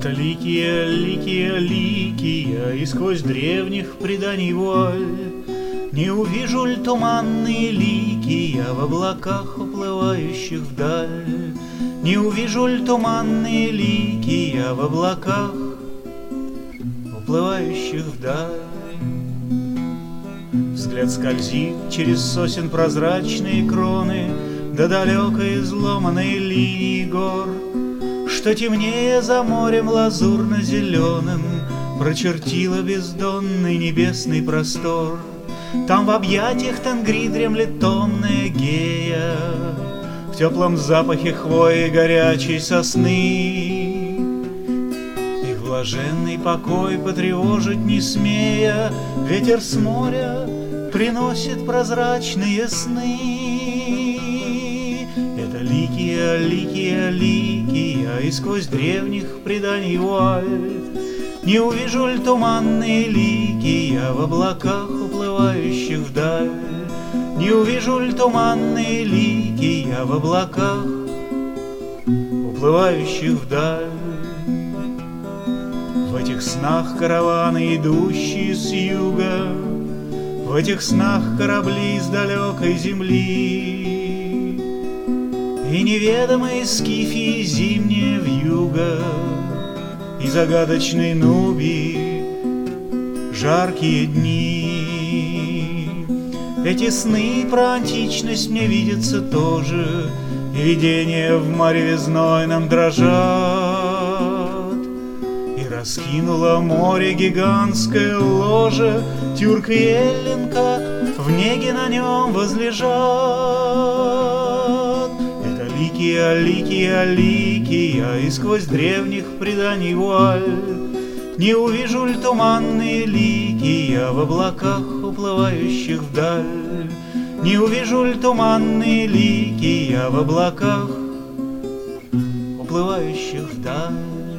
Это ликия, ликия, ликия, и сквозь древних преданий вуаль. Не увижу ль туманные лики я в облаках, уплывающих вдаль? Не увижу ль туманные лики я в облаках, уплывающих вдаль? Взгляд скользит через сосен прозрачные кроны до далекой изломанной линии гор, что темнее за морем лазурно-зеленым прочертила бездонный небесный простор. Там в объятиях Тенгри дремлет томная Гея, в теплом запахе хвои горячей сосны. Их блаженный покой потревожить не смея, ветер с моря приносит прозрачные сны. Это ликия, ликия, ликия, и сквозь древних преданий вуаль. Не увижу ль туманные лики я в облаках, уплывающих вдаль? Не увижу ль туманные лики я в облаках, уплывающих вдаль? В этих снах караваны, идущие с юга, в этих снах корабли с далекой земли, и неведомые скифии зимняя вьюга, и загадочный Нубий жаркие дни. Эти сны про античность мне видятся тоже, и видения в море знойном дрожат. И раскинуло море гигантское ложе, тюрк и эллинка в неге на нем возлежат. Это ликия, ликия, ликия, и сквозь древних преданий вуаль. Не увижу ль туманные лики я в облаках, уплывающих вдаль? Не увижу ль туманные лики я в облаках, уплывающих вдаль?